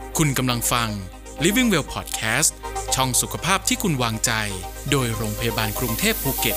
คุณกำลังฟัง Living Well Podcast ช่องสุขภาพที่คุณวางใจโดยโรงพยาบาลกรุงเทพภูเก็ต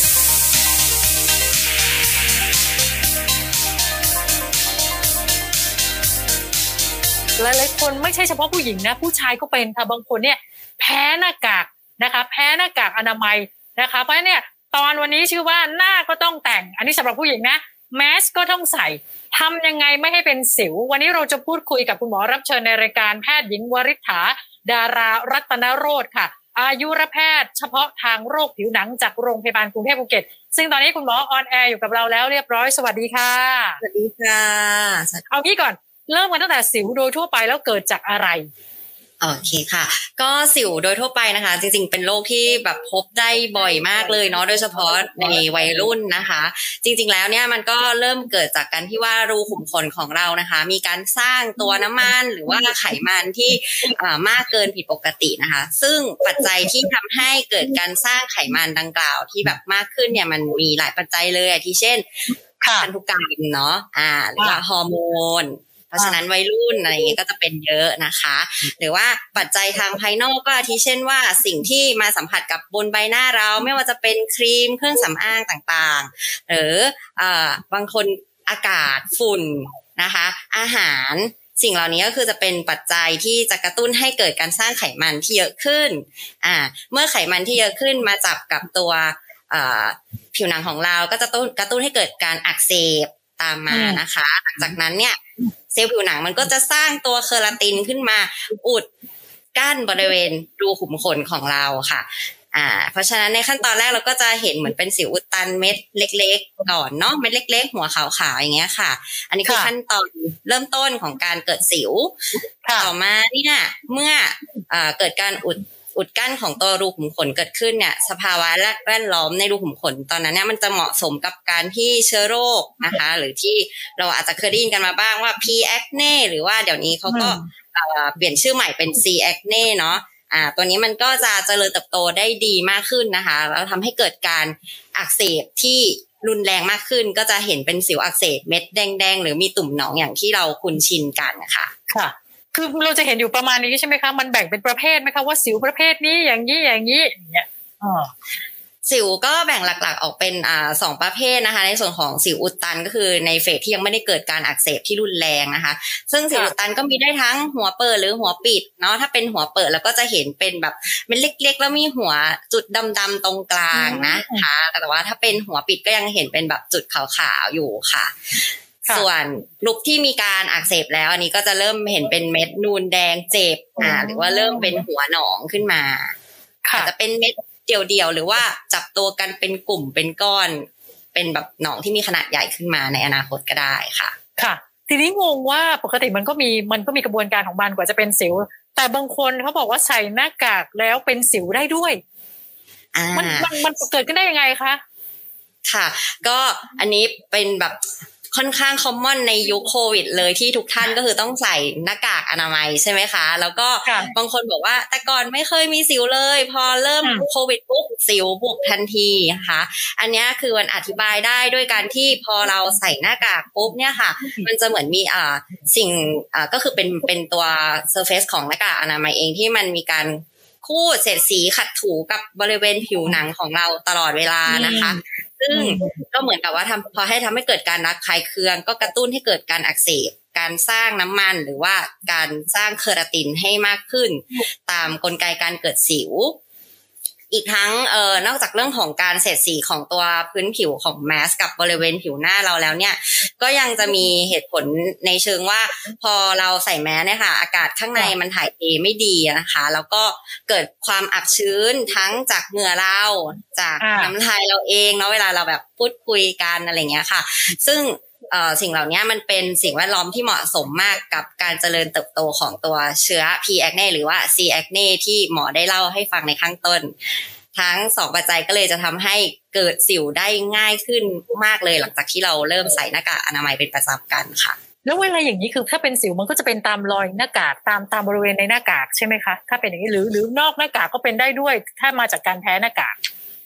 หลายๆคนไม่ใช่เฉพาะผู้หญิงนะผู้ชายก็เป็นค่ะบางคนเนี่ยแพ้หน้ากากนะคะแพ้หน้ากากอนามัยนะคะเพราะฉะนั้นเนี่ยตอนวันนี้ชื่อว่าหน้าก็ต้องแต่งอันนี้สำหรับผู้หญิงนะแมสก็ต้องใส่ทำยังไงไม่ให้เป็นสิววันนี้เราจะพูดคุยกับคุณหมอรับเชิญในรายการแพทย์หญิงวริษฐาดารารัตนโรจน์ค่ะอายุรแพทย์เฉพาะทางโรคผิวหนังจากโรงพยาบาลกรุงเทพภูเก็ตซึ่งตอนนี้คุณหมอออนแอร์อยู่กับเราแล้วเรียบร้อยสวัสดีค่ะสวัสดีค่ะเอางี้ก่อนเริ่มกันตั้งแต่สิวโดยทั่วไปแล้วเกิดจากอะไรโอเคค่ะก็สิวโดยทั่วไปนะคะจริงๆเป็นโรคที่แบบพบได้บ่อยมากเลยเนาะโดยเฉพาะในวัยรุ่นนะคะจริงๆแล้วเนี่ยมันก็เริ่มเกิดจากการที่ว่ารูขุมขนของเรานะคะมีการสร้างตัวน้ำมันหรือว่าไขมันที่มากเกินผิดปกตินะคะซึ่งปัจจัยที่ทำให้เกิดการสร้างไขมันดังกล่าวที่แบบมากขึ้นเนี่ยมันมีหลายปัจจัยเลยที่เช่นพันธุกรรมเนาะหรือว่าฮอร์โมนเพราะฉะนั้นวัยรุ่นอะไรอย่างเงี้ยก็จะเป็นเยอะนะคะหรือว่าปัจจัยทางภายนอกก็อาทิเช่นว่าสิ่งที่มาสัมผัสกับบนใบหน้าเราไม่ว่าจะเป็นครีมเครื่องสำอางต่างๆหรือบางคนอากาศฝุ่นนะคะอาหารสิ่งเหล่านี้ก็คือจะเป็นปัจจัยที่จะกระตุ้นให้เกิดการสร้างไขมันที่เยอะขึ้นเมื่อไขมันที่เยอะขึ้นมาจับกับตัวผิวหนังของเราก็จะกระตุ้นให้เกิดการอักเสบตามมานะคะหลังจากนั้นเนี่ยเซลล์ผิวหนังมันก็จะสร้างตัวเคอราตินขึ้นมาอุดกั้นบริเวณรูขุมขนของเราค่ะเพราะฉะนั้นในขั้นตอนแรกเราก็จะเห็นเหมือนเป็นสิวอุดตันเม็ดเล็กๆก่อนเนาะเม็ดเล็กๆหัวขาวๆอย่างเงี้ยค่ะอันนี้คือขั้นตอนเริ่มต้นของการเกิดสิวต่อมาเนี่ยเมื่อเกิดการอุดกั้นของตัวรูขุมขนเกิดขึ้นเนี่ยสภาวะแวดล้อมในรูขุมขนตอนนั้นเนี่ยมันจะเหมาะสมกับการที่เชื้อโรคนะคะหรือที่เราอาจจะเคยได้ยินกันมาบ้างว่า P acne หรือว่าเดี๋ยวนี้เขาก็เปลี่ยนชื่อใหม่เป็น C acne เนาะตัวนี้มันก็จะเจริญเติบโตได้ดีมากขึ้นนะคะแล้วทำให้เกิดการอักเสบที่รุนแรงมากขึ้นก็จะเห็นเป็นสิวอักเสบเม็ดแดงๆหรือมีตุ่มหนองอย่างที่เราคุ้นชินกันค่ะคือเราจะเห็นอยู่ประมาณนี้ใช่ไหมคะมันแบ่งเป็นประเภทไหมคะว่าสิวประเภทนี้อย่างนี้อย่างนี้อย่างเงี้ยสิวก็แบ่งหลักๆออกเป็น2ประเภทนะคะในส่วนของสิวอุดตันก็คือในเฟสที่ยังไม่ได้เกิดการอักเสบที่รุนแรงนะคะซึ่งสิวอุดตันก็มีได้ทั้งหัวเปิดหรือหัวปิดเนาะถ้าเป็นหัวเปิดแล้วก็จะเห็นเป็นแบบเป็นเล็กๆแล้วมีหัวจุดดำๆตรงกลางนะคะแต่ว่าถ้าเป็นหัวปิดก็ยังเห็นเป็นแบบจุดขาวๆอยู่ค่ะส่วนลุกที่มีการอักเสบแล้วอันนี้ก็จะเริ่มเห็นเป็นเม็ดนูนแดงเจ็บหรือว่าเริ่มเป็นหัวหนองขึ้นมาอาจจะเป็นเม็ดเดี่ยวๆหรือว่าจับตัวกันเป็นกลุ่มเป็นก้อนเป็นแบบหนองที่มีขนาดใหญ่ขึ้นมาในอนาคตก็ได้ค่ะค่ะทีนี้งงว่าปกติมันก็มีกระบวนการของมันกว่าจะเป็นสิวแต่บางคนเขาบอกว่าใส่หน้ากากแล้วเป็นสิวได้ด้วยมันเกิดขึ้นได้ยังไงคะค่ะก็อันนี้เป็นแบบค่อนข้างคอมมอนในยุคโควิดเลยที่ทุกท่านก็คือต้องใส่หน้ากากอนามัยใช่ไหมคะแล้วก็บางคนบอกว่าแต่ก่อนไม่เคยมีสิวเลยพอเริ่มโควิดปุ๊บสิวบุกทันทีนะคะอันนี้คือมันอธิบายได้ด้วยการที่พอเราใส่หน้ากากปุ๊บเนี่ยค่ะมันจะเหมือนมีสิ่งก็คือเป็นตัวเซอร์เฟซของหน้ากากอนามัยเองที่มันมีการคูดเศษสีขัดถูกับบริเวณผิวหนังของเราตลอดเวลานะคะซึ่งก็เหมือนกับว่าพอทำให้เกิดการระคายเคืองก็กระตุ้นให้เกิดการอักเสบการสร้างน้ำมันหรือว่าการสร้างเคอราตินให้มากขึ้นตามกลไกการเกิดสิวอีกทั้งนอกจากเรื่องของการเสียดสีของตัวพื้นผิวของแมสกับบริเวณผิวหน้าเราแล้วเนี่ยก็ยังจะมีเหตุผลในเชิงว่าพอเราใส่แมสเนี่ยค่ะอากาศข้างในมันถ่ายเทไม่ดีนะคะแล้วก็เกิดความอับชื้นทั้งจากเหงื่อเราจากน้ำลายเราเองเนาะเวลาเราแบบพูดคุยกันอะไรเงี้ยค่ะซึ่งสิ่งเหล่านี้มันเป็นสิ่งแวดล้อมที่เหมาะสมมากกับการเจริญเติบโตของตัวเชื้อ P acne หรือว่า C acne ที่หมอได้เล่าให้ฟังในข้างต้นทั้ง2ปัจจัยก็เลยจะทำให้เกิดสิวได้ง่ายขึ้นมากเลยหลังจากที่เราเริ่มใส่หน้ากากอนามัยเป็นประจำกันค่ะแล้วเวลาอย่างนี้คือถ้าเป็นสิวมันก็จะเป็นตามรอยหน้ากากตามบริเวณในหน้ากากใช่ไหมคะถ้าเป็นอย่างนี้หรือนอกหน้ากากก็เป็นได้ด้วยถ้ามาจากการแพ้หน้ากาก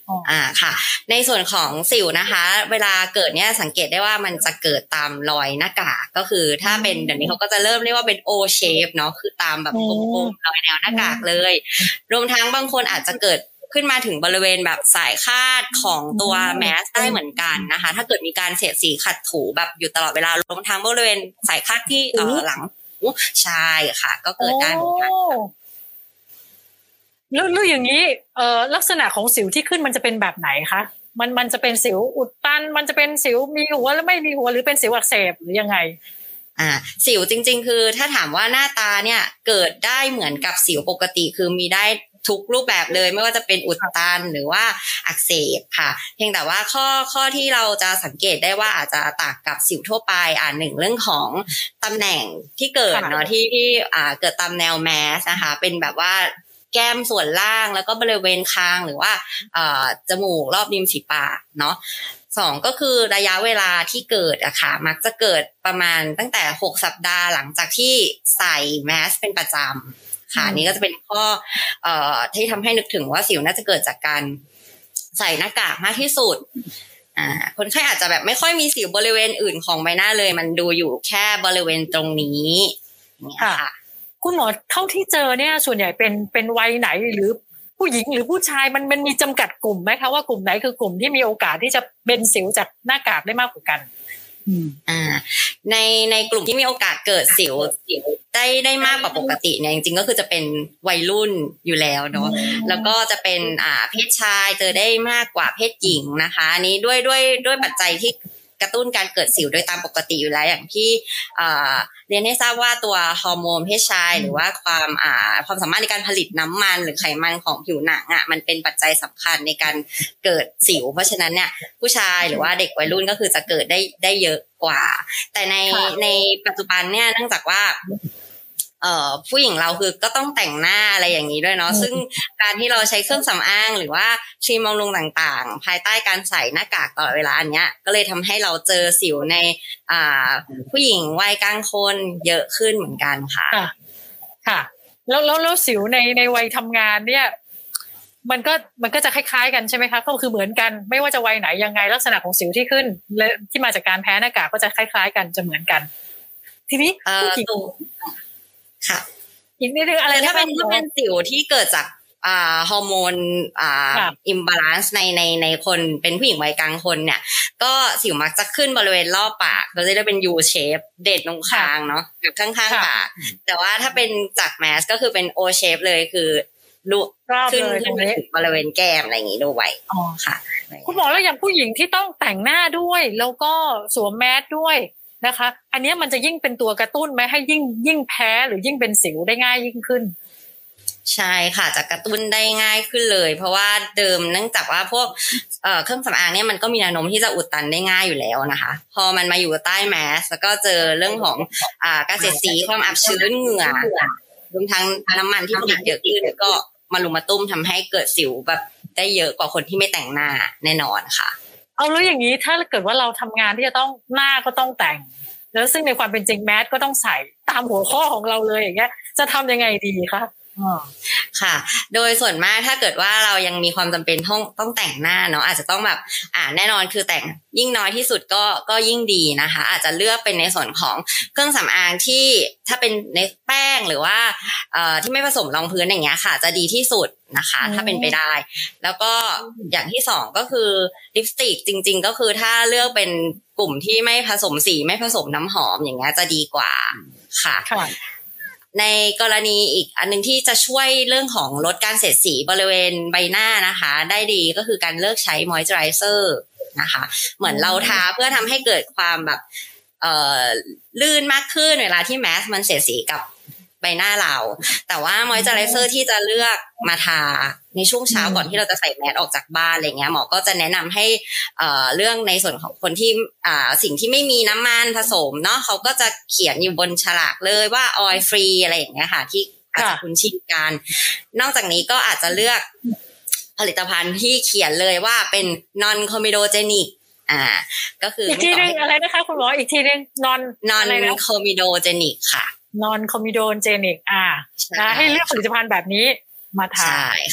ค่ะในส่วนของสิวนะคะเวลาเกิดเนี่ยสังเกตได้ว่ามันจะเกิดตามรอยหน้ากากก็คือถ้าเป็นเดี๋ยวนี้เขาก็จะเริ่มเรียกว่าเป็น O shape เนาะคือตามแบบกลมๆรอยแนวหน้ากากเลยรวมทั้งบางคนอาจจะเกิดขึ้นมาถึงบริเวณแบบสายคาดของตัวแมสได้เหมือนกันนะคะถ้าเกิดมีการเสียดสีขัดถูแบบอยู่ตลอดเวลารวมทั้งบริเวณสายคาดที่หลังใช่ค่ะก็เกิดได้เหมือนกันแล้วอย่างนี้ลักษณะของสิวที่ขึ้นมันจะเป็นแบบไหนคะมันจะเป็นสิวอุดตันมันจะเป็นสิวมีหัวหรือไม่มีหัวหรือเป็นสิวอักเสบหรือยังไงสิวจริงๆคือถ้าถามว่าหน้าตาเนี่ยเกิดได้เหมือนกับสิวปกติคือมีได้ทุกรูปแบบเลยไม่ว่าจะเป็นอุดตันหรือว่าอักเสบค่ะเพียงแต่ว่าข้อที่เราจะสังเกตได้ว่าอาจจะต่างกับสิวทั่วไปหนึ่งเรื่องของตำแหน่งที่เกิดเนาะที่เกิดตามแนวแมสนะคะเป็นแบบว่าแก้มส่วนล่างแล้วก็บริเวณคางหรือว่าจมูกรอบริมฝีปากเนาะสองก็คือระยะเวลาที่เกิดอะค่ะมักจะเกิดประมาณตั้งแต่6 สัปดาห์หลังจากที่ใส่แมสเป็นประจำค่ะนี้ก็จะเป็นข้อที่ทำให้นึกถึงว่าสิวน่าจะเกิดจากการใส่หน้ากากมากที่สุดคนไข้อาจจะแบบไม่ค่อยมีสิวบริเวณอื่นของใบหน้าเลยมันดูอยู่แค่บริเวณตรงนี้เนี่ยค่ะคุณหมอเท่าที่เจอเนี่ยส่วนใหญ่เป็นวัยไหนหรือผู้หญิงหรือผู้ชายมันมีจำกัดกลุ่มไหมคะว่ากลุ่มไหนคือกลุ่มที่มีโอกาสที่จะเป็นสิวจากหน้ากากได้มากกว่ากันในกลุ่มที่มีโอกาสเกิดสิวได้มากกว่าปกติเนี่ยจริงๆก็คือจะเป็นวัยรุ่นอยู่แล้วเนาะแล้วก็จะเป็นเพศชายเจอได้มากกว่าเพศหญิงนะคะอันนี้ด้วยปัจจัยที่กระตุ้นการเกิดสิวโดยตามปกติอยู่แล้วอย่างที่เรียนให้ทราบว่าตัวฮอร์โมนเพศชายหรือว่าความสามารถในการผลิตน้ำมันหรือไขมันของผิวหนังมันเป็นปัจจัยสำคัญในการเกิดสิวเพราะฉะนั้นเนี่ยผู้ชายหรือว่าเด็กวัยรุ่นก็คือจะเกิดได้เยอะกว่าแต่ในปัจจุบันเนี่ยเนื่องจากว่าผู้หญิงเราคือก็ต้องแต่งหน้าอะไรอย่างนี้ด้วยเนาะซึ่งการที่เราใช้เครื่องสำอางหรือว่าครีมบำรุงต่างๆภายใต้การใส่หน้ากากตลอดเวลาอันเนี้ยก็เลยทำให้เราเจอสิวในผู้หญิงวัยกลางคนเยอะขึ้นเหมือนกันค่ะค่ะแล้วสิวในวัยทำงานเนี่ยมันก็จะคล้ายๆกันใช่ไหมคะก็คือเหมือนกันไม่ว่าจะวัยไหนยังไงลักษณะของสิวที่ขึ้นและที่มาจากการแพ้หน้ากากก็จะคล้ายๆกันจะเหมือนกันทีนี้ผู้หญิงค่ะอีกนิดนึงอะไรถ้าเป็นสิวที่เกิดจากฮอร์โมนอิมบาลานซ์ในคนเป็นผู้หญิงวัยกลางคนเนี่ยก็สิวมักจะขึ้นบริเวณรอบปากเราจะได้เป็น U shape เด่นตรงคางเนาะกับข้างๆปากแต่ว่าถ้าเป็นจากแมสก็คือเป็น O shape เลยคือขึ้นบริเวณแก้มอะไรอย่างงี้ด้วยค่ะคุณหมอแล้วอย่างผู้หญิงที่ต้องแต่งหน้าด้วยแล้วก็สวมแมสด้วยนะคะอันนี้มันจะยิ่งเป็นตัวกระตุ้นไหมให้ยิ่งแพ้หรือยิ่งเป็นสิวได้ง่ายยิ่งขึ้นใช่ค่ะจะกระตุ้นได้ง่ายขึ้นเลยเพราะว่าเดิมเนื่องจากว่าพวกเครื่องสำอางเนี่ยมันก็มีแนวโน้มที่จะอุดตันได้ง่ายอยู่แล้วนะคะพอมันมาอยู่ใต้แมสแล้วก็เจอเรื่องของการเสียดสีความอับชื้นเหงื่อรวมทั้งน้ำมันที่ผลิตเยอะขึ้นก็มาลุมมาตุ้มทำให้เกิดสิวแบบได้เยอะกว่าคนที่ไม่แต่งหน้าแน่นอนค่ะเอาแล้วอย่างนี้ถ้าเกิดว่าเราทำงานที่จะต้องหน้าก็ต้องแต่งแล้วซึ่งในความเป็นจริงแมสก็ต้องใส่ตามหัวข้อของเราเลยอย่างเงี้ยจะทำยังไงดีคะค่ะโดยส่วนมากถ้าเกิดว่าเรายังมีความจำเป็นต้องแต่งหน้าเนาะอาจจะต้องแบบแน่นอนคือแต่งยิ่งน้อยที่สุดก็ยิ่งดีนะคะอาจจะเลือกเป็นในส่วนของเครื่องสำอางที่ถ้าเป็นในแป้งหรือว่าที่ไม่ผสมรองพื้นอย่างเงี้ยค่ะจะดีที่สุดนะคะถ้าเป็นไปได้แล้วก็อย่างที่สองก็คือลิปสติกจริงๆก็คือถ้าเลือกเป็นกลุ่มที่ไม่ผสมสีไม่ผสมน้ำหอมอย่างเงี้ยจะดีกว่าค่ะในกรณีอีกอันนึงที่จะช่วยเรื่องของลดการเสียดสีบริเวณใบหน้านะคะได้ดีก็คือการเลิกใช้มอยส์เจอไรเซอร์นะคะเหมือนเราทาเพื่อทำให้เกิดความแบบลื่นมากขึ้นเวลาที่แมสมันเสียดสีกับใบหน้าเราแต่ว่ามอยส์เจอไรเซอร์ที่จะเลือกมาทาในช่วงเช้าก่อนที่เราจะใส่แมสออกจากบ้านอะไรเงี้ยหมอก็จะแนะนำให้เรื่องในส่วนของคนที่สิ่งที่ไม่มีน้ำมันผสมเนาะเขาก็จะเขียนอยู่บนฉลากเลยว่า oil free อะไรอย่างเงี้ยค่ะที่อาจจะคุ้นชินกันนอกจากนี้ก็อาจจะเลือกผลิตภัณฑ์ที่เขียนเลยว่าเป็น non comedogenic ก็คืออีกทีนึงอะไรนะคะคุณหมออีกทีนึง non comedogenic ค่ะ non comedogenic ให้เลือกผลิตภัณฑ์แบบนี้มาทา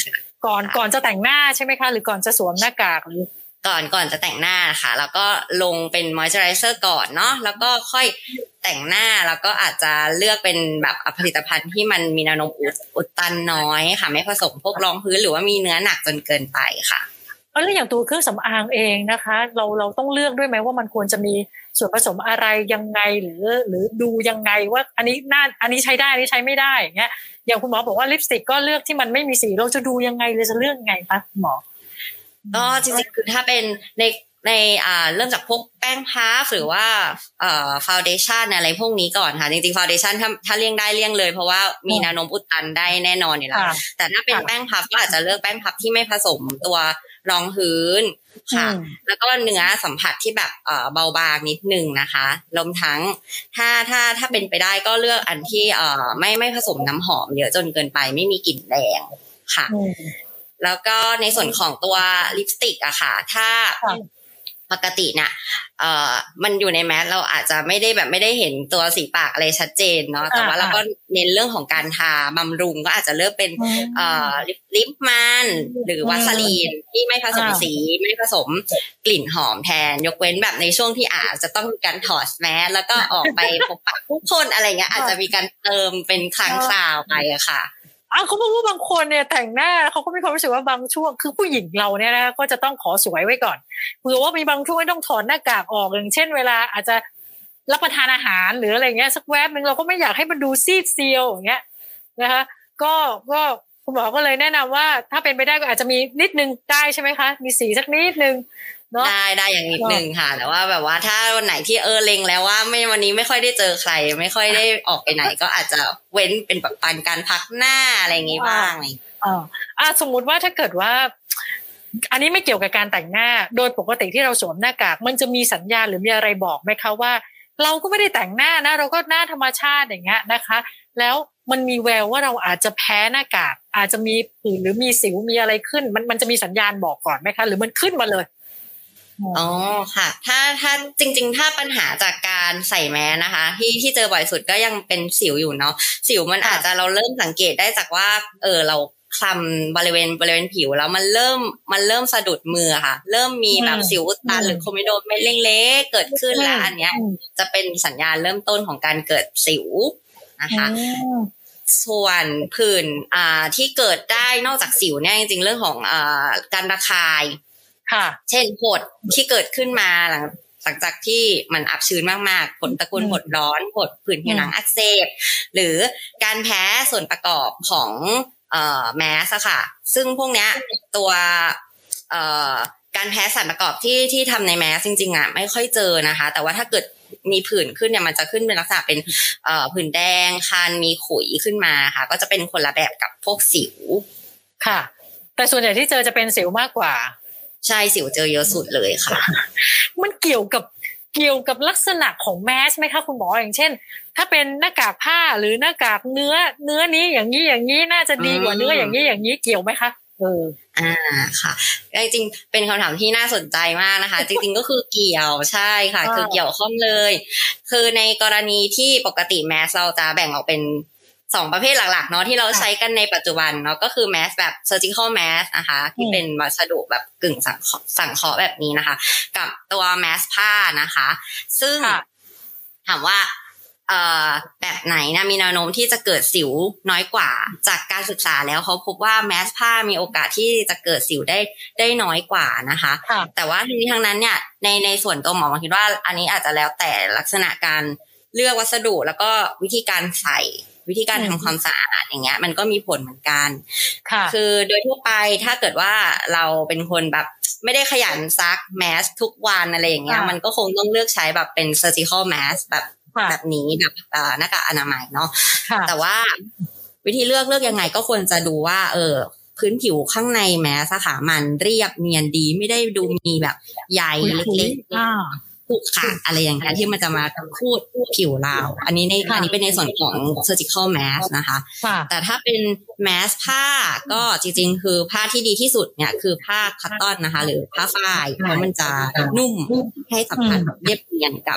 ก่อนจะแต่งหน้าใช่ไหมคะหรือก่อนจะสวมหน้ากากหรือก่อนจะแต่งหน้าค่ะแล้วก็ลงเป็นมอยส์เจอไรเซอร์ก่อนเนาะแล้วก็ค่อยแต่งหน้าแล้วก็อาจจะเลือกเป็นแบบผลิตภัณฑ์ที่มันมีแนวโน้มอุดตันน้อยค่ะไม่ผสมพวกรองพื้นหรือว่ามีเนื้อหนักจนเกินไปค่ะแล้วอย่างตัวเครื่องสำอางเองนะคะเราต้องเลือกด้วยไหมว่ามันควรจะมีส่วนผสมอะไรยังไงหรือดูยังไงว่าอันนี้ใช้ได้อันนี้ใช้ไม่ได้อย่างเงี้ยอย่างคุณหมอบอกว่าลิปสติกก็เลือกที่มันไม่มีสีเราจะดูยังไงเลยจะเลือกยังไงคะคุณหมอก็จริงๆคือถ้าเป็นในเริ่มจากพวกแป้งพัฟหรือว่าฟาวเดชั่นอะไรพวกนี้ก่อนค่ะจริงๆฟาวเดชั่นถ้าเลี่ยงได้เลี่ยงเลยเพราะว่ามีแนวโน้มอุดตันได้แน่นอนอยู่แล้วแต่ถ้าเป็นแป้งพัฟก็อาจจะเลือกแป้งพัฟที่ไม่ผสมตัวรองพื้นค่ะแล้วก็เนื้อสัมผัสที่แบบเบาบางนิดนึงนะคะรวมทั้งถ้าเป็นไปได้ก็เลือกอันที่ไม่ผสมน้ำหอมเยอะจนเกินไปไม่มีกลิ่นแรงค่ะแล้วก็ในส่วนของตัวลิปสติกอะค่ะถ้าปกติเนี่ยมันอยู่ในแมสเราอาจจะไม่ได้เห็นตัวสีปากอะไรชัดเจนเนาะแต่ว่าเราก็เน้นเรื่องของการทาบำรุงก็อาจจะเลือกเป็นลิปมันหรือวาสลีนที่ไม่ผสมสีไม่ผสมกลิ่นหอมแทนยกเว้นแบบในช่วงที่อาจจะต้องมีการถอดแมสแล้วก็ออกไปพบปะผู้คนอะไรเงี้ยอาจจะมีการเติมเป็นครั้งคราวไปอะค่ะเขาบอกว่าบางคนเนี่ยแต่งหน้าเขาก็มีความรู้สึกว่าบางช่วงคือผู้หญิงเราเนี่ยนะก็จะต้องขอสวยไว้ก่อนเผื่อว่ามีบางช่วงต้องถอดหน้ากากออกอย่างเช่นเวลาอาจจะรับประทานอาหารหรืออะไรเงี้ยสักแวบนึงเราก็ไม่อยากให้มันดูซีดเซียวอย่างเงี้ยนะคะก็คุณหมอก็เลยแนะนำว่าถ้าเป็นไปได้ก็อาจจะมีนิดนึงได้ใช่ไหมคะมีสีสักนิดนึงได้อย่างนิดนึงค่ะแต่ว่าแบบว่าถ้าวันไหนที่เล็งแล้วว่าวันนี้ไม่ค่อยได้เจอใครไม่ค่อยได้ออกไปไหนก็อาจจะเว้นเป็นแบบการพักหน้าอะไรอย่างงี้บ้างสมมุติว่าถ้าเกิดว่าอันนี้ไม่เกี่ยวกับการแต่งหน้าโดยปกติที่เราสวมหน้ากากมันจะมีสัญญาณหรือมีอะไรบอกไหมคะว่าเราก็ไม่ได้แต่งหน้านะเราก็หน้าธรรมชาติอย่างเงี้ยนะคะแล้วมันมีแววว่าเราอาจจะแพ้หน้ากากอาจจะมีผื่นหรือมีสิวมีอะไรขึ้นมันจะมีสัญญาณบอกก่อนไหมคะหรือมันขึ้นมาเลยอ๋อค่ะถ้าจริงๆถ้าปัญหาจากการใส่แมสนะคะที่เจอบ่อยสุดก็ยังเป็นสิวอยู่เนาะสิวมันอาจจะเราเริ่มสังเกตได้จากว่าเราคลำบริเวณผิวแล้วมันเริ่มสะดุดมือค่ะเริ่มมีแบบสิวอุดตันหรือโคมิโดเม็ดเล็กๆเกิดขึ้นแล้วอันเนี้ยจะเป็นสัญญาณเริ่มต้นของการเกิดสิวนะคะส่วนผื่นที่เกิดได้นอกจากสิวเนี่ยจริงๆเรื่องของการระคายเช่นผดที่เกิดขึ้นมาหลังจากที่มันอับชื้นมากๆผดตระกูลผดร้อนผดผื่นผิวหนังอักเสบหรือการแพ้ส่วนประกอบของแมสค่ะซึ่งพวกเนี้ยตัวการแพ้สารประกอบที่ทำในแมสจริงๆไม่ค่อยเจอนะคะแต่ว่าถ้าเกิดมีผื่นขึ้นเนี่ยมันจะขึ้นเป็นลักษณะเป็นผื่นแดงคันมีขุยขึ้นมาค่ะก็จะเป็นคนละแบบกับพวกสิวค่ะแต่ส่วนใหญ่ที่เจอจะเป็นสิวมากกว่าใช่สิวเจอเยอะสุดเลยค่ะมันเกี่ยวกับลักษณะของแมสไหมคะคุณหมออย่างเช่นถ้าเป็นหน้ากากผ้าหรือหน้ากากเนื้อนี้อย่างนี้น่าจะดีกว่าเนื้ออย่างนี้เกี่ยวไหมคะค่ะจริงๆเป็นคำถามที่น่าสนใจมากนะคะจริงๆก็คือเกี่ยวใช่ค่ะคือเกี่ยวข้องเลยคือในกรณีที่ปกติแมสเราจะแบ่งออกเป็น2ประเภทหลักๆเนาะที่เราใช้กันในปัจจุบันเนาะก็คือแมสแบบ surgical mask นะคะที่เป็นวัสดุแบบกึ่งสังเคราะห์แบบนี้นะคะกับตัวแมสผ้านะคะซึ่งถามว่าแบบไหนนะมีแนวโน้มที่จะเกิดสิวน้อยกว่าจากการศึกษาแล้วเขาพบว่าแมสผ้ามีโอกาสที่จะเกิดสิวได้น้อยกว่านะคะแต่ว่าทั้งนี้ทั้งนั้นเนี่ยในส่วนตัวหมอคิดว่าอันนี้อาจจะแล้วแต่ลักษณะการเลือกวัสดุแล้วก็วิธีการใส่วิธีการทำความสะอาดอย่างเงี้ยมันก็มีผลเหมือนกันคือโดยทั่วไปถ้าเกิดว่าเราเป็นคนแบบไม่ได้ขยันซักแมสทุกวันอะไรอย่างเงี้ยมันก็คงต้องเลือกใช้แบบเป็น surgical mask แบบนี้แบบหน้ากากอนามัยเนาะแต่ว่าวิธีเลือกยังไงก็ควรจะดูว่าพื้นผิวข้างในแมสค่ะมันเรียบเนียนดีไม่ได้ดูมีแบบใยเล็กๆผูกขาดอะไรอย่างเงี้ยที่มันจะมาคูดผิวเราอันนี้เป็นในส่วนของ surgical mask นะคะแต่ถ้าเป็นแมสผ้าก็จริงๆคือผ้าที่ดีที่สุดเนี่ยคือผ้าคัตตอนนะคะหรือผ้าฝ้ายเพราะมันจะนุ่มให้สัมผัสเรียบเนียนกับ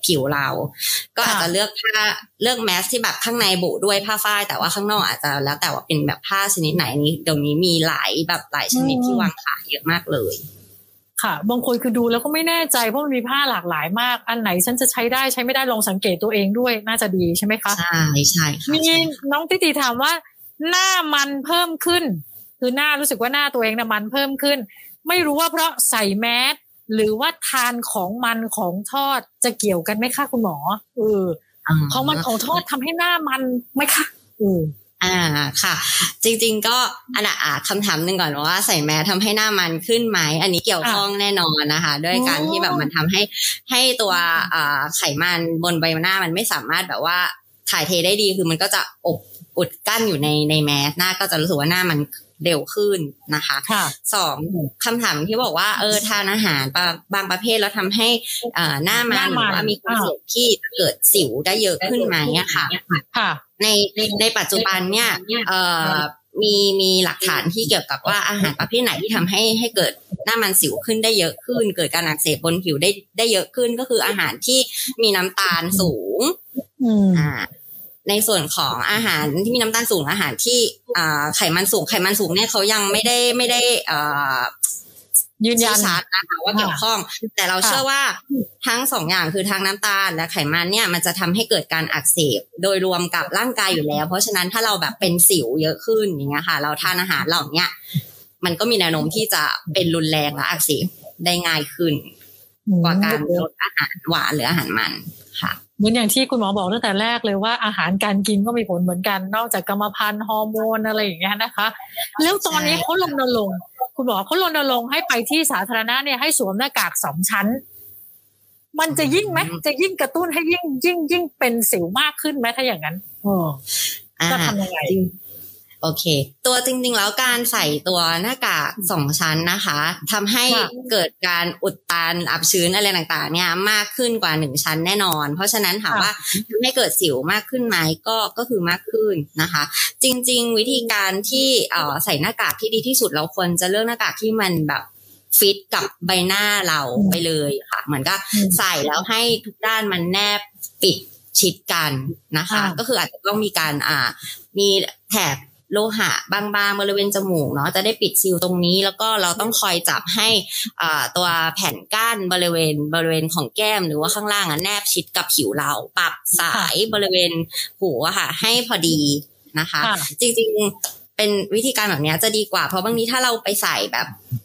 ผิวเราก็อาจจะเลือกแมสที่แบบข้างในบุด้วยผ้าฝ้ายแต่ว่าข้างนอกอาจจะแล้วแต่ว่าเป็นแบบผ้าชนิดไหนนี้เดี๋ยวนี้มีหลายชนิดที่วางขายเยอะมากเลยค่ะบางคนคือดูแล้วก็ไม่แน่ใจเพราะมันมีผ้าหลากหลายมากอันไหนฉันจะใช้ได้ใช้ไม่ได้ลองสังเกตตัวเองด้วยน่าจะดีใช่ไหมคะใช่ค่ะมีน้องติติถามว่าหน้ามันเพิ่มขึ้นคือหน้ารู้สึกว่าหน้าตัวเองน่ะมันเพิ่มขึ้นไม่รู้ว่าเพราะใส่แมสหรือว่าทานของมันของทอดจะเกี่ยวกันไหมคะคุณหมอของมันของทอดทำให้หน้ามันไหมคะค่ะจริงๆก็คำถามหนึ่งก่อนว่าใส่แมสทำให้หน้ามันขึ้นไหมอันนี้เกี่ยวข้องแน่นอนนะคะด้วยการที่แบบมันทำให้ตัวไขมันบนใบหน้ามันไม่สามารถแบบว่าถ่ายเทได้ดีคือมันก็จะอุดกั้นอยู่ในแมสหน้าก็จะรู้สึกว่าหน้ามันเร็วขึ้นนะคะสองคำถามที่บอกว่าทานอาหารบางประเภทแล้วทำให้หน้ามันหรือว่ามีความเสี่ยงที่จะเกิดสิวได้เยอะขึ้นไหมค่ะในปัจจุบันเนี่ยมีหลักฐานที่เกี่ยวกับว่าอาหารประเภทไหนที่ทำให้เกิดหน้ามันสิวขึ้นได้เยอะขึ้นเกิดการอักเสบบนผิวได้เยอะขึ้นก็คืออาหารที่มีน้ำตาลสูงในส่วนของอาหารที่มีน้ำตาลสูงอาหารที่ไขมันสูงเนี่ยเขายังไม่ได้ยืนยันชัดนะคะว่าเกี่ยวข้องแต่เราเชื่อว่าทั้งสองอย่างคือทั้งน้ำตาลและไขมันเนี่ยมันจะทำให้เกิดการอักเสบโดยรวมกับร่างกายอยู่แล้วเพราะฉะนั้นถ้าเราแบบเป็นสิวเยอะขึ้นอย่างเงี้ยค่ะเราทานอาหารเหล่านี้มันก็มีแนวโน้มที่จะเป็นรุนแรงและอักเสบได้ง่ายขึ้นกว่าการลดอาหารหวานหรืออาหารมันค่ะเหมือนอย่างที่คุณหมอบอกตั้งแต่แรกเลยว่าอาหารการกินก็มีผลเหมือนกันนอกจากกรรมพันธุ์ฮอร์โมนอะไรอย่างเงี้ยนะคะแล้วตอนนี้เขารณรงค์คุณหมอเขารณรงค์ให้ไปที่สาธารณะเนี่ยให้สวมหน้ากาก2 ชั้นมันจะยิ่งไหมจะยิ่งกระตุ้นให้ยิ่งเป็นสิวมากขึ้นไหมถ้าอย่างนั้นจะทำยังไงโอเคตัวจริงๆแล้วการใส่ตัวหน้ากาก2 ชั้นนะคะทำให้เกิดการอุดตันอับชื้นอะไรต่างๆเนี่ยมากขึ้นกว่า1 ชั้นแน่นอนเพราะฉะนั้นถามว่าทำให้เกิดสิวมากขึ้นไหมก็คือมากขึ้นนะคะจริงๆวิธีการที่ใส่หน้ากากที่ดีที่สุดเราควรจะเลือกหน้ากากที่มันแบบฟิตกับใบหน้าเราไปเลยค่ะเหมือนก็ใส่แล้วให้ทุกด้านมันแนบปิดชิดกันนะคะก็คืออาจจะต้องมีการมีแถบโลหะบางๆบริเวณจมูกเนาะจะได้ปิดซีลตรงนี้แล้วก็เราต้องคอยจับให้ตัวแผ่นก้านบริเวณของแก้มหรือว่าข้างล่างแนบชิดกับผิวเราปรับสายบริเวณหูค่ะให้พอดีนะคะจริงๆเป็นวิธีการแบบนี้จะดีกว่าเพราะบางทีถ้าเราไปใส่แบบ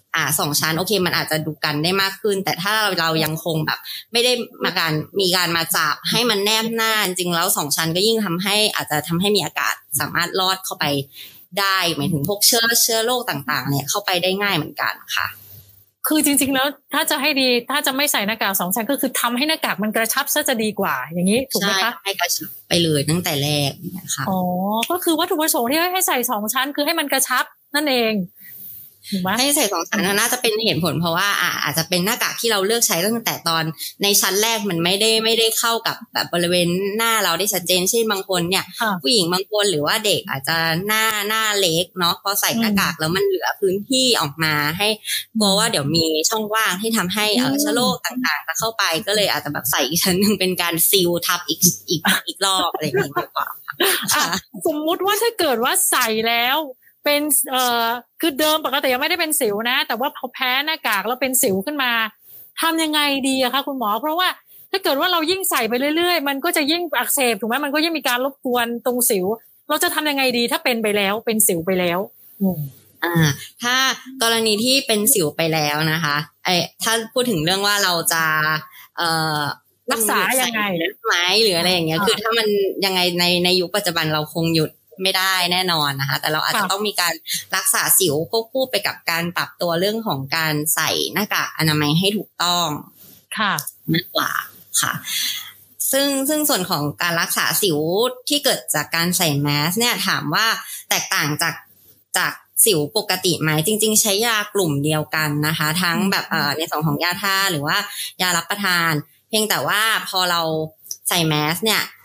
2 ชั้นโอเคมันอาจจะดูกันได้มากขึ้นแต่ถ้าเรายังคงแบบไม่ได้มีการมาจับให้มันแนบหน้าจริงแล้ว2 ชั้นก็ยิ่งอาจจะทำให้มีอากาศสามารถลอดเข้าไปได้หมายถึงพวกเชื้อโรคต่างๆเนี่ยเข้าไปได้ง่ายเหมือนกันค่ะคือจริงๆแล้วถ้าจะให้ดีถ้าจะไม่ใส่หน้ากาก2 ชั้นก็คือทำให้หน้ากากมันกระชับซะจะดีกว่าอย่างนี้ถูกไหมคะให้กระชับไปเลยตั้งแต่แรกนะคะก็คือวัตถุประสงค์ที่ให้ใส่2 ชั้นคือให้มันกระชับนั่นเองให้ใส่2 ชั้นน่าจะเป็นเหตุผลเพราะว่าอาจจะเป็นหน้ากากที่เราเลือกใช้ตั้งแต่ตอนในชั้นแรกมันไม่ได้เข้ากับแบบบริเวณหน้าเราได้ชัดเจนเช่นบางคนเนี่ยผู้หญิงบางคนหรือว่าเด็กอาจจะหน้าเล็กเนาะพอใส่หน้ากากแล้วมันเหลือพื้นที่ออกมาให้กลัวว่าเดี๋ยวมีช่องว่างที่ทำให้เชื้อโรคต่างๆจะเข้าไปก็เลยอาจจะแบบใส่อีกชั้นนึงเป็นการซีลทับอีกรอบอะไรอย่างนี้มากกว่าสมมุติว่าถ้าเกิดว่าใส่แล้วเป็นคือเดิมปกติยังไม่ได้เป็นสิวนะแต่ว่าพอแพ้หน้ากากแล้วเป็นสิวขึ้นมาทำยังไงดีอะคะคุณหมอเพราะว่าถ้าเกิดว่าเรายิ่งใส่ไปเรื่อยๆมันก็จะยิ่งอักเสบถูกไหมมันก็ยิ่งมีการรบกวนตรงสิวเราจะทำยังไงดีถ้าเป็นไปแล้วเป็นสิวไปแล้วถ้ากรณีที่เป็นสิวไปแล้วนะคะถ้าพูดถึงเรื่องว่าเราจะรักษายังไงไหมหรืออะไรอย่างเงี้ยคือถ้ามันยังไงในยุคปัจจุบันเราคงหยุดไม่ได้แน่นอนนะคะแต่เราอาจจะต้องมีการรักษาสิวควบคู่ไปกับการปรับตัวเรื่องของการใส่หน้ากากอนามัยให้ถูกต้องค่ะมากกว่าค่ะซึ่งส่วนของการรักษาสิวที่เกิดจากการใส่แมสเนี่ยถามว่าแตกต่างจากสิวปกติไหมจริงๆใช้ยากลุ่มเดียวกันนะคะทั้งแบบในส่วนของยาทาหรือว่ายารับประทานเพียงแต่ว่าพอเราใส่แมสเนี่ย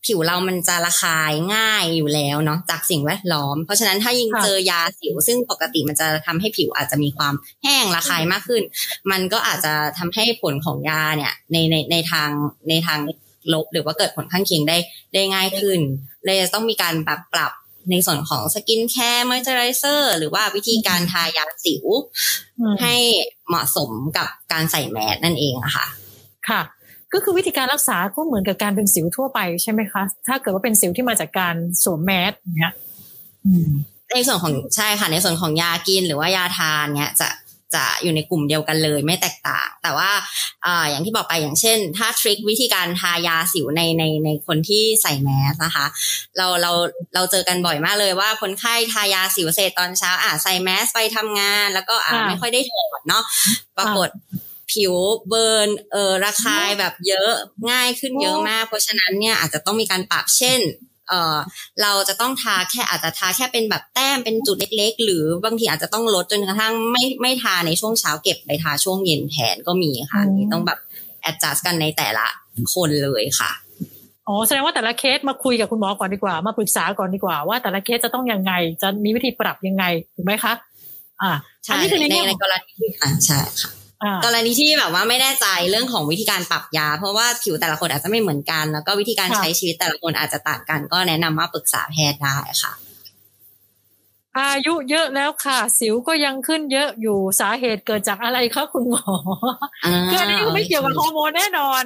ผิวเรามันจะระคายง่ายอยู่แล้วเนาะจากสิ่งแวดล้อมเพราะฉะนั้นถ้ายิ่งเจอยาสิวซึ่งปกติมันจะทำให้ผิวอาจจะมีความแห้งระคายมากขึ้นมันก็อาจจะทำให้ผลของยาเนี่ยในทางลบหรือว่าเกิดผลข้างเคียงได้ง่ายขึ้นเลยต้องมีการปรับในส่วนของสกินแคร์มอยเจอไรเซอร์หรือว่าวิธีการทายาสิวให้เหมาะสมกับการใส่แมสนั่นเองอะค่ะค่ะก็คือวิธีการรักษาก็เหมือนกับการเป็นสิวทั่วไปใช่ไหมคะถ้าเกิดว่าเป็นสิวที่มาจากการสวมแมสเนี้ยในส่วนของใช่ค่ะในส่วนของยากินหรือว่ายาทานเนี้ยจะอยู่ในกลุ่มเดียวกันเลยไม่แตกต่างแต่ว่าอย่างที่บอกไปอย่างเช่นถ้าทริควิธีการทายาสิวในคนที่ใส่แมสนะคะเราเจอกันบ่อยมากเลยว่าคนไข้ทายาสิวเสร็จตอนเช้าใส่แมสไปทำงานแล้วก็ไม่ค่อยได้ถอดเนาะปรากฏผิวเบิร์นระคายแบบเยอะง่ายขึ้นเยอะมากเพราะฉะนั้นเนี่ยอาจจะต้องมีการปรับเช่นเราจะต้องอาจจะทาแค่เป็นแบบแต้มเป็นจุดเล็กๆหรือบางทีอาจจะต้องลดจนกระทั่งไม่ทาในช่วงเช้าเก็บไปทาช่วงเย็นแทนก็มีค่ะนี่ต้องแบบ adjust กันในแต่ละคนเลยค่ะแสดงว่าแต่ละเคสมาคุยกับคุณหมอก่อนดีกว่ามาปรึกษาก่อนดีกว่าว่าแต่ละเคสจะต้องยังไงจะมีวิธีปรับยังไงถูกไหมคะใช่ในกรณีใช่ค่ะกรณีที่แบบว่าไม่แน่ใจเรื่องของวิธีการปรับยาเพราะว่าผิวแต่ละคนอาจจะไม่เหมือนกันแล้วก็วิธีการใช้ชีวิตแต่ละคนอาจจะต่างกันก็แนะนำว่าปรึกษาแพทย์ได้ค่ะอายุเยอะแล้วค่ะสิวก็ยังขึ้นเยอะอยู่สาเหตุเกิดจากอะไรคะคุณหมอคืออันนี้ไม่เกี่ยวกับฮอร์โมนแน่นอน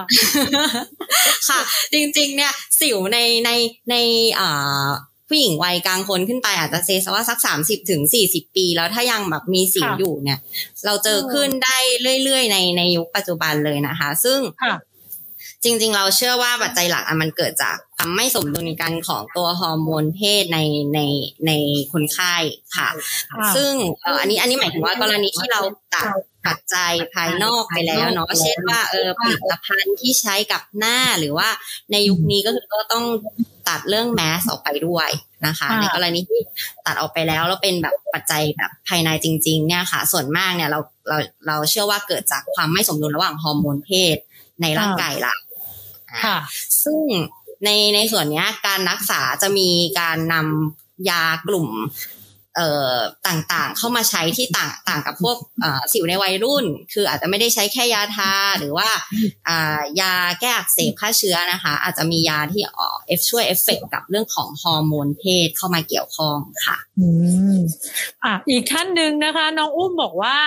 ค่ะจริงๆเนี่ยสิวในผู้หญิงวัยกลางคนขึ้นไปอาจจะเซว่าสัก30 ถึง 40 ปีแล้วถ้ายังแบบมีสิวอยู่เนี่ยเราเจอขึ้นได้เรื่อยๆในยุคปัจจุบันเลยนะคะซึ่งจริงๆเราเชื่อว่าปัจจัยหลักมันเกิดจากความไม่สมดุลกันของตัวฮอร์โมนเพศในคนไข้ค่ะซึ่งอันนี้หมายถึงว่ากรณีที่เราตัดปัจจัยภายนอกไปแล้วเนาะเช่นว่าผลิตภัณฑ์ที่ใช้กับหน้าหรือว่าในยุคนี้ก็คือก็ต้องตัดเรื่องแมสออกไปด้วยนะคะในกรณีที่ตัดออกไปแล้วเป็นแบบปัจจัยแบบภายในจริงๆเนี่ยค่ะส่วนมากเนี่ยเราเชื่อว่าเกิดจากความไม่สมดุลระหว่างฮอร์โมนเพศในร่างกายเราซึ่งในส่วนนี้การรักษาจะมีการนำยากลุ่มต่างๆเข้ามาใช้ที่ต่างกับพวกสิวในวัยรุ่นคืออาจจะไม่ได้ใช้แค่ยาทาหรือว่ายาแก้อักเสบฆ่าเชื้อนะคะอาจจะมียาที่ช่วยเอฟเฟกต์กับเรื่องของฮอร์โมนเพศเข้ามาเกี่ยวข้องค่ะอีกท่านหนึ่งนะคะน้องอุ้มบอกว่า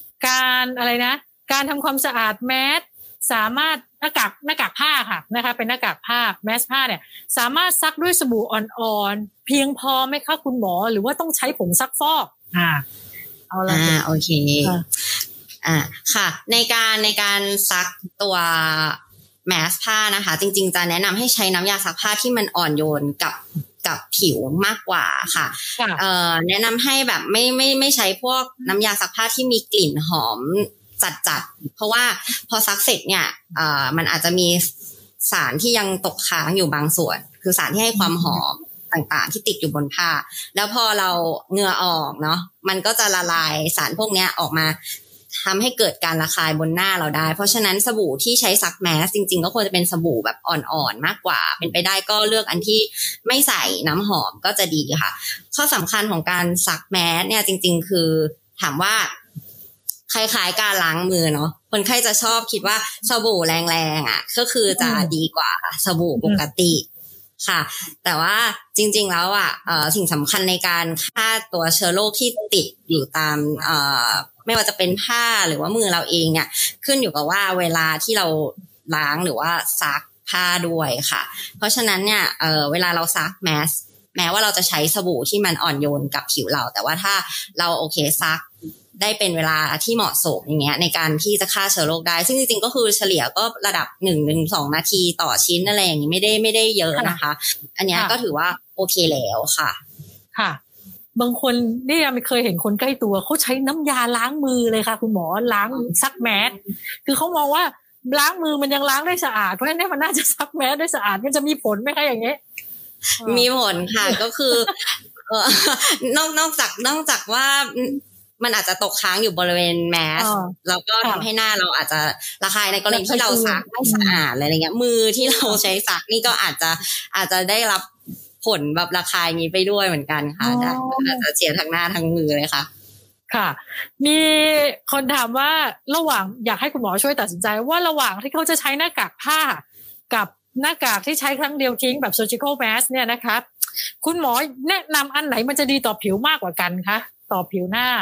การทำความสะอาดแมสสามารถหน้ากากผ้าค่ะนะคะเป็นหน้ากากผ้าแมสผ้าเนี่ยสามารถซักด้วยสบู่อ่อนๆเพียงพอไหมคะคุณหมอหรือว่าต้องใช้ผงซักฟอกเอาละโอเคค่ะในการซักตัวแมสผ้านะคะจริงๆจะแนะนำให้ใช้น้ำยาซักผ้าที่มันอ่อนโยนกับผิวมากกว่าค่ะแนะนำให้แบบไม่ใช้พวกน้ำยาซักผ้าที่มีกลิ่นหอมจัดเพราะว่าพอซักเสร็จเนี่ยมันอาจจะมีสารที่ยังตกค้างอยู่บางส่วนคือสารที่ให้ความหอมต่างๆที่ติดอยู่บนผ้าแล้วพอเราเหงื่อออกเนาะมันก็จะละลายสารพวกนี้ออกมาทำให้เกิดการระคายบนหน้าเราได้เพราะฉะนั้นสบู่ที่ใช้ซักแมสจริงๆก็ควรจะเป็นสบู่แบบอ่อนๆมากกว่าเป็นไปได้ก็เลือกอันที่ไม่ใส่น้ำหอมก็จะดีค่ะข้อสำคัญของการซักแมสเนี่ยจริงๆคือถามว่าคล้ายๆการล้างมือเนาะคนไข้จะชอบคิดว่าสบู่แรงๆก็คือจะดีกว่าสบู่ปกติค่ะแต่ว่าจริงๆแล้วสิ่งสำคัญในการฆ่าตัวเชื้อโรคที่ติดอยู่ตามไม่ว่าจะเป็นผ้าหรือว่ามือเราเองเนี่ยขึ้นอยู่กับว่าเวลาที่เราล้างหรือว่าซักผ้าด้วยค่ะเพราะฉะนั้นเนี่ยเวลาเราซักแม้ว่าเราจะใช้สบู่ที่มันอ่อนโยนกับผิวเราแต่ว่าถ้าเราโอเคซักได้เป็นเวลาที่เหมาะสมอย่างเงี้ยในการที่จะฆ่าเชื้อโรคได้ซึ่งจริงๆก็คือเฉลี่ยก็ระดับ 1-2 นาทีต่อชิ้นอะไรอย่างงี้ไม่ได้เยอะนะคะอันนี้ก็ถือว่าโอเคแล้วค่ะค่ะบางคนนี่ยังไม่เคยเห็นคนใกล้ตัวเขาใช้น้ำยาล้างมือเลยค่ะคุณหมอล้างซักแมสคือเขามองว่าล้างมือมันยังล้างได้สะอาดเพราะฉะนั้นมันน่าจะซักแมสได้สะอาดมันจะมีผลไหมคะอย่างเงี้ยมีผลค่ะก็คือนอกจากว่ามันอาจจะตกค้างอยู่บริเวณแมสแล้วก็ทำให้หน้าเราอาจจะระคายในกรณีที่เราซักไม่สะอาดอะไรเงี้ยมือที่เราใช้ซักนี่ก็อาจจะได้รับผลแบบระคายนี้ไปด้วยเหมือนกันค่ะอาจจะเสียทั้งหน้าทั้งมือเลยค่ะค่ะมีคนถามว่าระหว่างอยากให้คุณหมอช่วยตัดสินใจว่าระหว่างที่เขาจะใช้หน้ากากผ้ากับหน้ากากที่ใช้ครั้งเดียวทิ้งแบบ surgical mask เนี่ยนะคะคุณหมอแนะนำอันไหนมันจะดีต่อผิวมากกว่ากันคะต่อผิวหน้า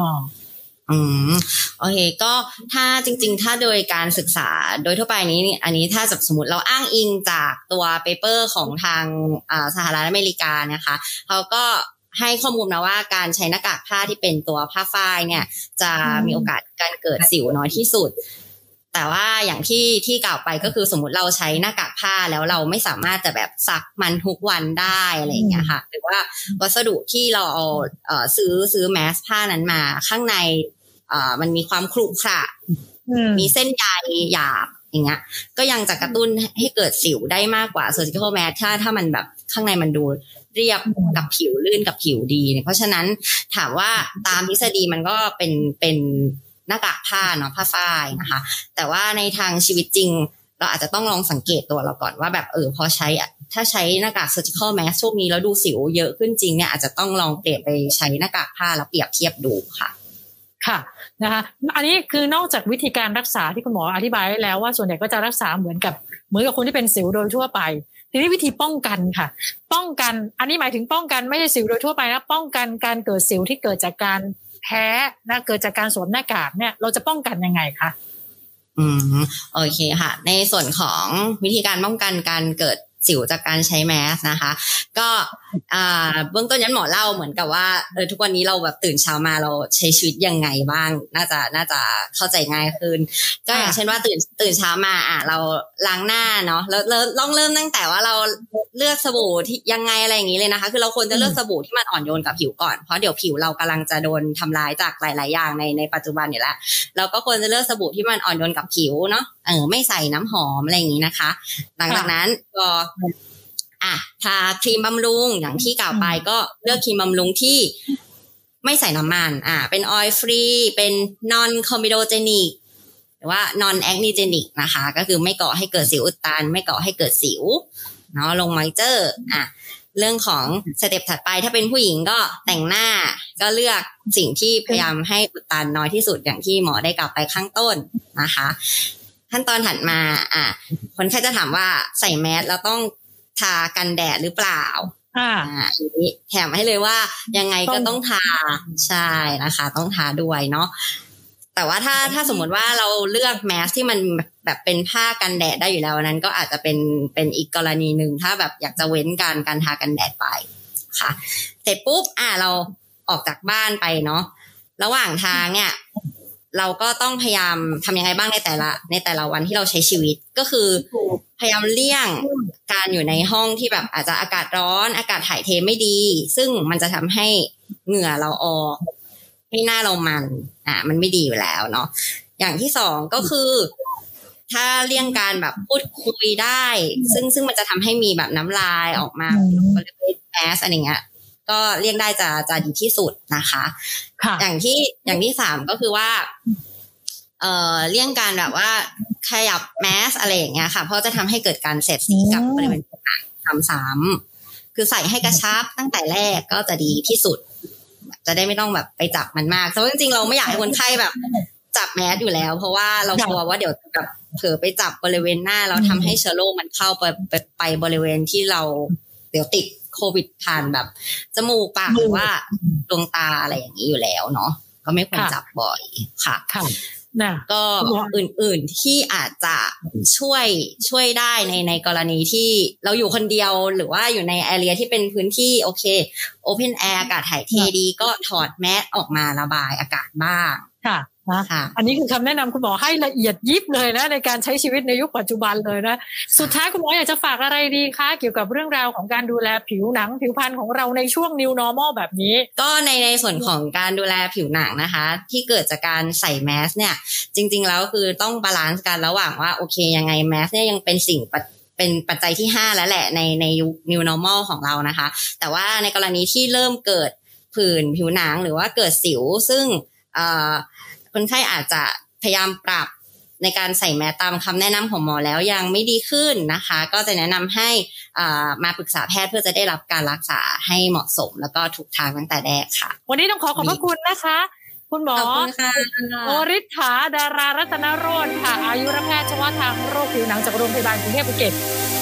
โอเคก็ถ้าจริงๆถ้าโดยการศึกษาโดยทั่วไปนี้อันนี้ถ้าสมมติเราอ้างอิงจากตัวเปเปอร์ของทางสหรัฐอเมริกานะคะเขาก็ให้ข้อมูลมาว่าการใช้หน้ากากผ้าที่เป็นตัวผ้าฝ้ายเนี่ยจะมีโอกาสการเกิดสิวน้อยที่สุดแต่ว่าอย่างที่กล่าวไปก็คือสมมุติเราใช้หน้ากากผ้าแล้วเราไม่สามารถจะแบบซักมันทุกวันได้อะไรอย่างเงี้ยค่ะหรือว่าวัสดุที่เราเอาซื้อแมสผ้านั้นมาข้างในมันมีความขรุขระมีเส้นใยหยาบอย่างเงี้ยก็ยังจะกระตุ้นให้เกิดสิวได้มากกว่า surgical mask ถ้ามันแบบข้างในมันดูเรียบกับผิวลื่นกับผิวดีเนี่ยเพราะฉะนั้นถามว่าตามทฤษฎีมันก็เป็นหน้ากากผ้าเนาะผ้าฝ้ายนะคะแต่ว่าในทางชีวิตจริงเราอาจจะต้องลองสังเกตตัวเราก่อนว่าแบบพอถ้าใช้หน้ากาก surgical mask ช่วงนี้แล้วดูสิวเยอะขึ้นจริงเนี่ยอาจจะต้องลองเปลี่ยนไปใช้หน้ากากผ้าแล้วเปรียบเทียบดูค่ะค่ะนะคะอันนี้คือนอกจากวิธีการรักษาที่คุณหมออธิบายแล้วว่าส่วนใหญ่ก็จะรักษาเหมือนกับคนที่เป็นสิวโดยทั่วไปทีนี้วิธีป้องกันค่ะป้องกันอันนี้หมายถึงป้องกันไม่ใช่สิวโดยทั่วไปนะป้องกันการเกิดสิวที่เกิดจากการแพ้นะเกิดจากการสวมหน้ากากเนี่ยเราจะป้องกันยังไงคะโอเคค่ะในส่วนของวิธีการป้องกันการเกิดสิวจากการใช้แมสนะคะก็เบื้องต้นยันหมอเล่าเหมือนกับว่าทุกวันนี้เราแบบตื่นเช้ามาเราใช้ชีวิตยังไงบ้างน่าจะเข้าใจง่ายขึ้นก็อย่างเช่นว่าตื่นเช้ามาเราล้างหน้าเนาะแล้วลองเริ่มตั้งแต่ว่าเราเลือกสบู่ที่ยังไงอะไรอย่างนี้เลยนะคะคือเราควรจะเลือกสบู่ที่มันอ่อนโยนกับผิวก่อนเพราะเดี๋ยวผิวเรากำลังจะโดนทำลายจากหลายๆอย่างในปัจจุบันอยู่แล้วเราก็ควรจะเลือกสบู่ที่มันอ่อนโยนกับผิวเนาะไม่ใส่น้ำหอมอะไรอย่างนี้นะคะหลังจากนั้นก็ทาครีมบำรุงอย่างที่กล่าวไปก็เลือกครีมบำรุงที่ไม่ใส่น้ำมันเป็นออยล์ฟรีเป็น non comedogenic หรือว่า non acnegenic นะคะก็คือไม่ก่อให้เกิดสิวอุดตันไม่ก่อให้เกิดสิวเนาะลงมอยเจอร์เรื่องของสเต็ปถัดไปถ้าเป็นผู้หญิงก็แต่งหน้าก็เลือกสิ่งที่พยายามให้อุดตันน้อยที่สุดอย่างที่หมอได้กล่าวไปข้างต้นนะคะขั้นตอนถัดมาคนไข้จะถามว่าใส่แมสแล้วต้องทากันแดดหรือเปล่าอันนี้แถมให้เลยว่ายังไงก็ต้องทาใช่นะคะต้องทาด้วยเนาะแต่ว่าถ้าสมมติว่าเราเลือกแมสที่มันแบบเป็นผ้ากันแดดได้อยู่แล้วนั้นก็อาจจะเป็นอีกกรณีหนึ่งถ้าแบบอยากจะเว้นการทากันแดดไปค่ะเสร็จปุ๊บเราออกจากบ้านไปเนาะระหว่างทางเนี่ยเราก็ต้องพยายามทำยังไงบ้างในแต่ละวันที่เราใช้ชีวิตก็คือพยายามเลี่ยงการอยู่ในห้องที่แบบอาจจะอากาศร้อนอากาศถ่ายเทไม่ดีซึ่งมันจะทำให้เหงื่อเราออกให้หน้าเรามันไม่ดีอยู่แล้วเนาะอย่างที่สองก็คือถ้าเลี่ยงการแบบพูดคุยได้ซึ่งมันจะทำให้มีแบบน้ำลายออกมาบริเวณแมสอะไรเงี้ยก็เลี่ยงได้จะดีที่สุดนะคะอย่างที่สามก็คือว่าเลี่ยงการแบบว่าขยับแมสอะไรอย่างเงี้ยค่ะเพราะจะทำให้เกิดการเสียดสีกับบริเวณผิวหนังซ้ำๆคือใส่ให้กระชับตั้งแต่แรกก็จะดีที่สุดจะได้ไม่ต้องแบบไปจับมันมากเพราะจริงๆเราไม่อยากให้คนไข้แบบจับแมสอยู่แล้วเพราะว่าเรากลัวว่าเดี๋ยวแบบเผลอไปจับบริเวณหน้าแล้วทำให้เชื้อโรคมันเข้าไปบริเวณที่เราเดี๋ยวติดโควิดผ่านแบบจมูกปากหรือว่าดวงตาอะไรอย่างนี้อยู่แล้วเนาะก็ไม่ควรจับบ่อยค่ะก็อื่นๆที่อาจจะช่วยได้ในกรณีที่เราอยู่คนเดียวหรือว่าอยู่ในแอเรียที่เป็นพื้นที่โอเคโอเพนแอร์อากาศถ่ายเทดีก็ถอดแมสออกมาระบายอากาศบ้างค่ะอันนี้คือคำแนะนำคุณหมอให้ละเอียดยิบเลยนะในการใช้ชีวิตในยุคปัจจุบันเลยนะสุดท้ายคุณหมออยากจะฝากอะไรดีคะเกี่ยวกับเรื่องราวของการดูแลผิวหนังผิวพรรณของเราในช่วง New Normal แบบนี้ก็ในส่วนของการดูแลผิวหนังนะคะที่เกิดจากการใส่แมสเนี่ยจริงๆแล้วคือต้องบาลานซ์กันระหว่างว่าโอเคยังไงแมสเนี่ยยังเป็นเป็นปัจจัยที่5แล้วแหละในยุค New Normal ของเรานะคะแต่ว่าในกรณีที่เริ่มเกิดผื่นผิวหนังหรือว่าเกิดสิวซึ่งคนไข้อาจจะพยายามปรับในการใส่แมสตามคำแนะนำของหมอแล้วยังไม่ดีขึ้นนะคะก็จะแนะนำให้มาปรึกษาแพทย์เพื่อจะได้รับการรักษาให้เหมาะสมแล้วก็ถูกทางตั้งแต่แรกค่ะวันนี้ต้องขอบพระคุณนะคะคุณหมอโอริฐาดารารัตนโรจน์ค่ะอายุรแพทย์เฉพาะทางโรคผิวหนังจากโรงพยาบาลกรุงเทพภูเก็ต